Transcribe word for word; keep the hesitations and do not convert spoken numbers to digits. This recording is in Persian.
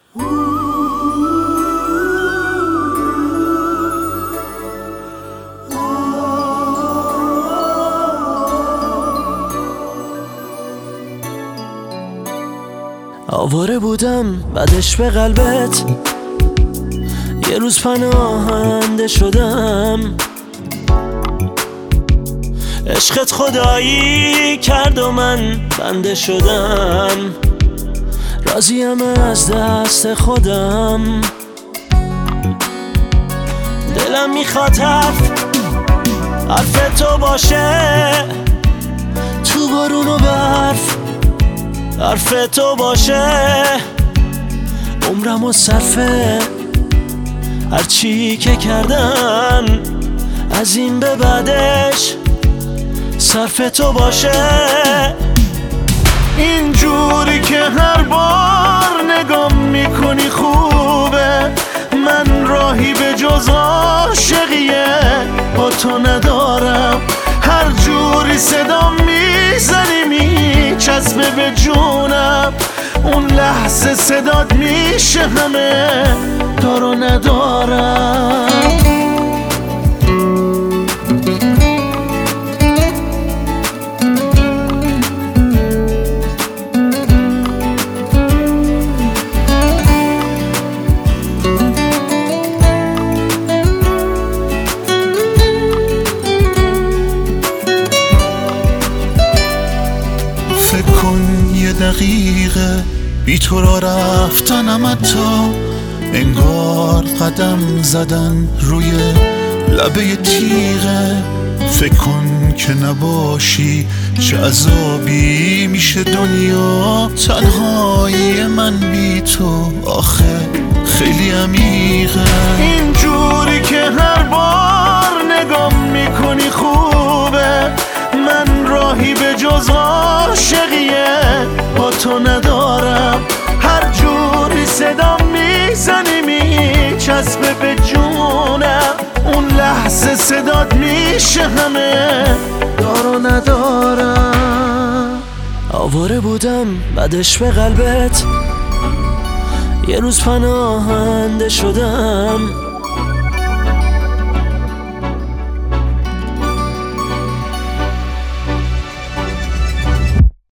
آواره بودم بعدش به قلبت، یه روز پناهنده شدم. عشقت خدایی کرد و من بنده شدم. راضیم از دست خودم، دلم میخواد حرف حرف تو باشه، تو بارون و برف حرف تو باشه. عمرم و صرفه هرچی که کردم، از این به بعدش صرف تو باشه. اینجوری که هر بار نگام میکنی خوبه، من راهی به جز عاشقیه با تو ندارم. هر جوری صدا میزنی میچسبه به جونم، اون لحظه صدات میشه همه دارو ندارم. فکر کن یه دقیقه بی تو را رفتنم، حتی انگار قدم زدن روی لبه تیغه. فکر کن که نباشی چه عذابی میشه دنیا، تنهایی من بی تو آخه خیلی عمیقه. اینجوری که هر بار نگام میکنی خوبه، من راهی به جز عاشقیه با تو ندارم. هر جوری صدا میزنی میچسبه به جونم، اون لحظه صدات میشه همه دارو ندارم. آواره بودم بعدش به قلبت، یه روز پناهنده شدم.